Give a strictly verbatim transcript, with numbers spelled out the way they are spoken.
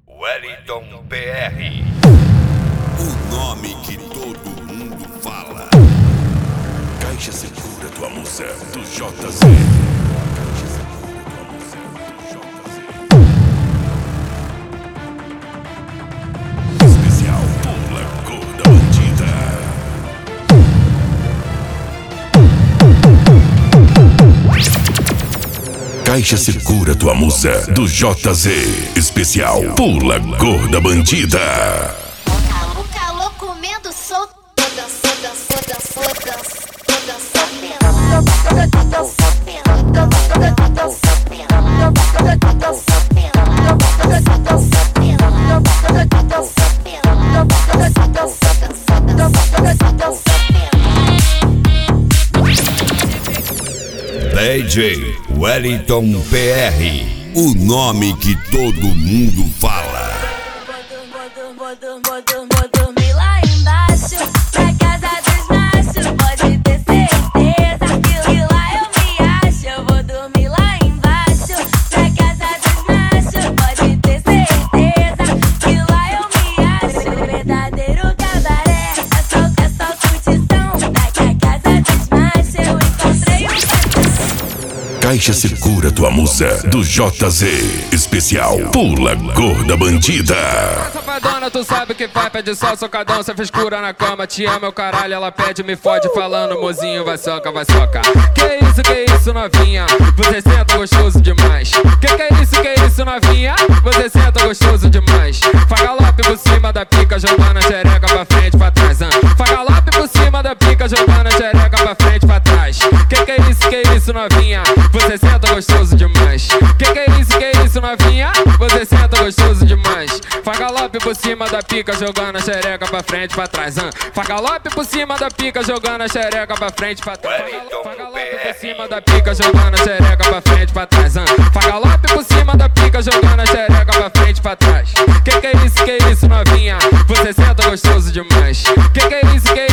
Wellington P R. O nome que todo mundo fala. Caixa Segura tua musa do J Z. Caixa Segura tua musa do J Z. Especial Pula Cor da Bandida. Caixa Segura tua musa do J Z. Especial Pula Cor da Bandida. O calor comendo solto. Dançou, dançou, dançou, dançou, D J Wellington P R. O nome que todo mundo fala. Vou dormir lá embaixo, na casa dos machos. Pode ter certeza que lá eu me acho. Eu vou dormir lá embaixo, na casa dos machos. Pode ter certeza que lá eu me acho. O verdadeiro cabaré é só, é só curtição. Daqui a casa dos machos eu encontrei um. Caixa Segura tua musa do J Z. Especial Pula Cor da Bandida. Safadona, tu sabe o que faz, pede só socadão, cê frescura na cama, te ama, meu caralho, ela pede, me fode, falando, mozinho, vai soca, vai soca. Que isso, que isso, novinha, você senta gostoso demais. Que que é isso, que isso, novinha, você senta gostoso demais. Faz galope por cima da pica, jogando a xereca pra frente, pra trás, hein? Faz galope por cima da pica, jogando a xereca pra frente, pra trás. Que que é isso, que isso, novinha, você senta gostoso demais. Que que é isso, que isso, novinha, você senta gostoso demais. Faz galope por cima da pica, jogando a xereca pra frente, pra trás, hein? Faz galope por cima da pica, jogando a xereca pra frente, pra trás. Faz galope por cima da pica, jogando a xereca pra frente, pra trás, hein? Faz galope por cima da pica, jogando a xereca pra frente, pra trás. Que que é isso, que isso, novinha, você senta gostoso demais. Que que é isso, que